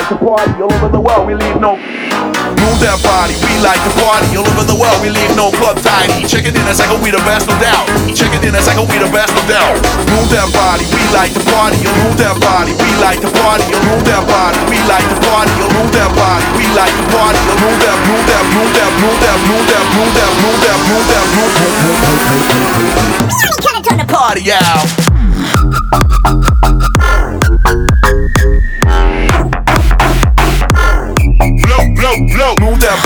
like to party all over the world. We leave no. Move that body, we like to party all over the world. We leave no club tidy. Check it in a second, we the best, no doubt. Check it in a second, we the best, no doubt. Move that body, we like to party. Move that body, we like to party. Move that body, we like to party. Move that body, we like to party. Move that, move that, move that, move that, move that, move that, move that, move that, move that. Somebody kinda turn the party out. Blow, move that.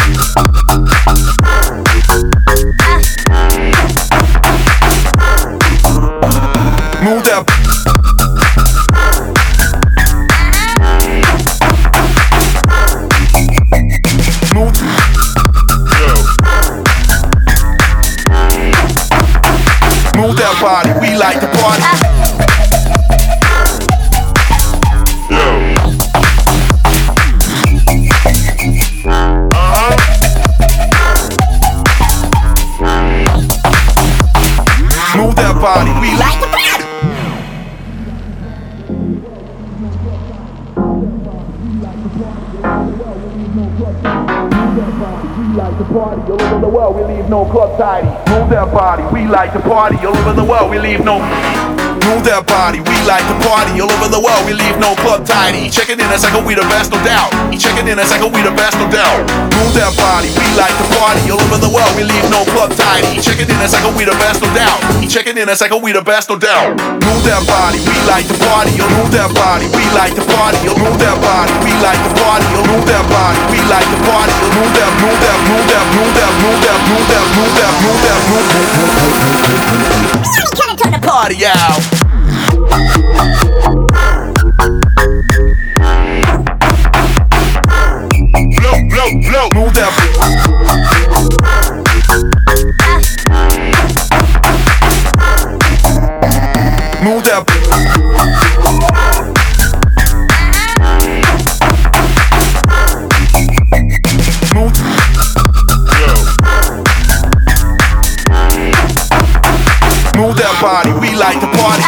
Move that. Move. Move that body, we like to party. Move that body, we like the party. We like to party all over the world, we leave no club tidy. Move that body, we like to party all over the world, we leave no. Move that body, we like to party all over the world, we leave no club tidy. Check it in a second, we the best, no doubt. Check it in a second, we the best, no doubt. Move that body, we like to party all over the world, we leave no club tidy. Check it in a second, we the best, no doubt. Check it in a second, we the best, no doubt. Move that body, we like to party. Move that body, we like to party. Move that body, we like to party. Move that body, we like to party. Move that, move that, move that, move that, move that, move that, move that, move that, move that. Somebody kinda turn the party out. Blow, move that. Move that. Move. Move that body, we like to party.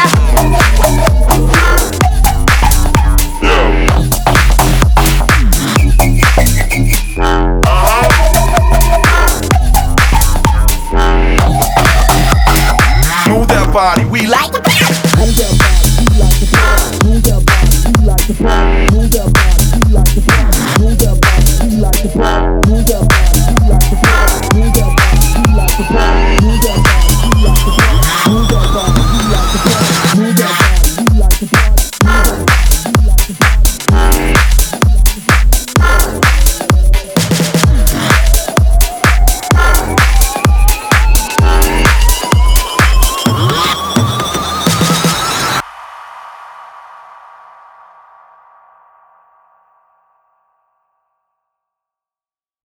Move that body, we like to party. Move that body, we like to party. Move that body, we like to party. Move that body, we like to party. Move that body, we like to party. Move that body, we like to party. Move that body, we like to party.